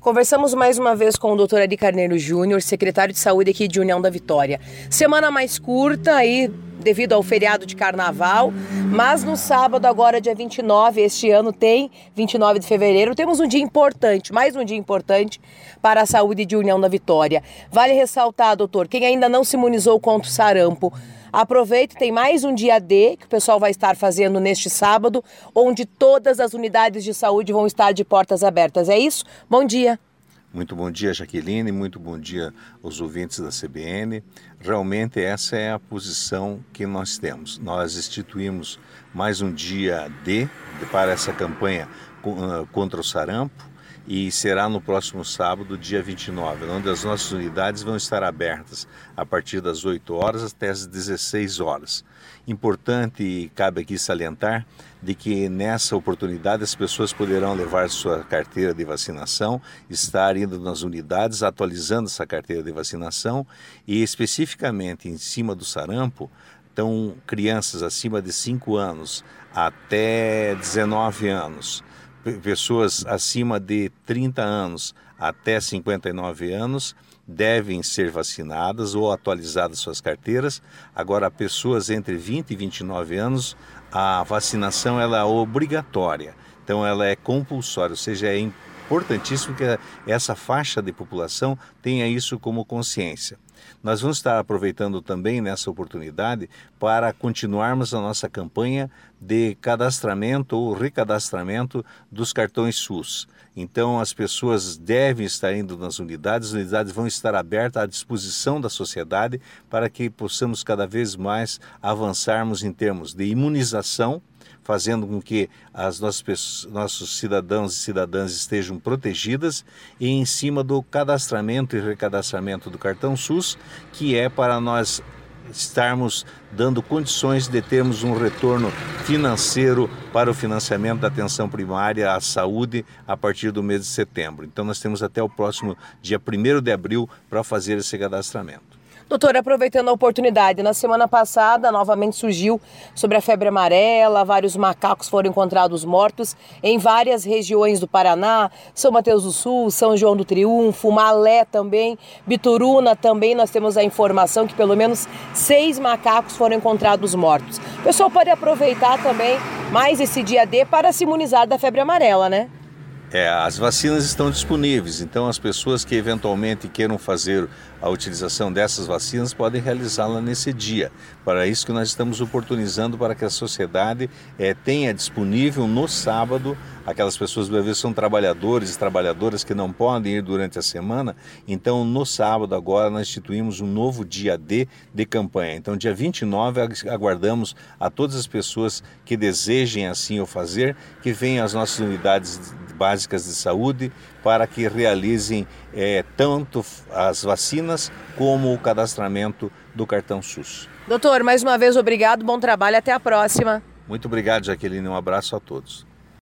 Conversamos mais uma vez com o Dr. Ari Carneiro Júnior, secretário de Saúde aqui de União da Vitória. Semana mais curta aí, devido ao feriado de carnaval, mas no sábado, agora dia 29, este ano tem 29 de fevereiro, temos um dia importante, mais um dia importante para a saúde de União da Vitória. Vale ressaltar, doutor, quem ainda não se imunizou contra o sarampo, aproveite, tem mais um dia D que o pessoal vai estar fazendo neste sábado, onde todas as unidades de saúde vão estar de portas abertas. É isso? Bom dia. Muito bom dia, Jaqueline, muito bom dia aos ouvintes da CBN. Realmente essa é a posição que nós temos. Nós instituímos mais um dia D para essa campanha contra o sarampo e será no próximo sábado, dia 29, onde as nossas unidades vão estar abertas a partir das 8 horas até as 16 horas. Importante e cabe aqui salientar de que nessa oportunidade as pessoas poderão levar sua carteira de vacinação, estar indo nas unidades atualizando essa carteira de vacinação e especificamente em cima do sarampo, então crianças acima de 5 anos até 19 anos, pessoas acima de 30 anos até 59 anos devem ser vacinadas ou atualizadas suas carteiras. Agora, pessoas entre 20 e 29 anos, a vacinação ela é obrigatória, então ela é compulsória, ou seja, é importantíssimo que essa faixa de população tenha isso como consciência. Nós vamos estar aproveitando também nessa oportunidade para continuarmos a nossa campanha de cadastramento ou recadastramento dos cartões SUS. Então as pessoas devem estar indo nas unidades, as unidades vão estar abertas à disposição da sociedade para que possamos cada vez mais avançarmos em termos de imunização, fazendo com que nossos cidadãos e cidadãs estejam protegidas e em cima do cadastramento e recadastramento do cartão SUS, que é para nós estarmos dando condições de termos um retorno financeiro para o financiamento da atenção primária à saúde a partir do mês de setembro. Então nós temos até o próximo dia 1º de abril para fazer esse cadastramento. Doutor, aproveitando a oportunidade, na semana passada novamente surgiu sobre a febre amarela, vários macacos foram encontrados mortos em várias regiões do Paraná, São Mateus do Sul, São João do Triunfo, Malé também, Bituruna também, nós temos a informação que pelo menos 6 macacos foram encontrados mortos. O pessoal pode aproveitar também mais esse dia D para se imunizar da febre amarela, né? As vacinas estão disponíveis, então as pessoas que eventualmente queiram fazer a utilização dessas vacinas podem realizá-la nesse dia. Para isso que nós estamos oportunizando para que a sociedade tenha disponível no sábado, aquelas pessoas às vezes são trabalhadores e trabalhadoras que não podem ir durante a semana, então no sábado agora nós instituímos um novo dia D de campanha. Então dia 29 aguardamos a todas as pessoas que desejem assim o fazer, que venham às nossas unidades básicas de saúde para que realizem tanto as vacinas como o cadastramento do cartão SUS. Doutor, mais uma vez obrigado, bom trabalho, até a próxima. Muito obrigado, Jaqueline, um abraço a todos.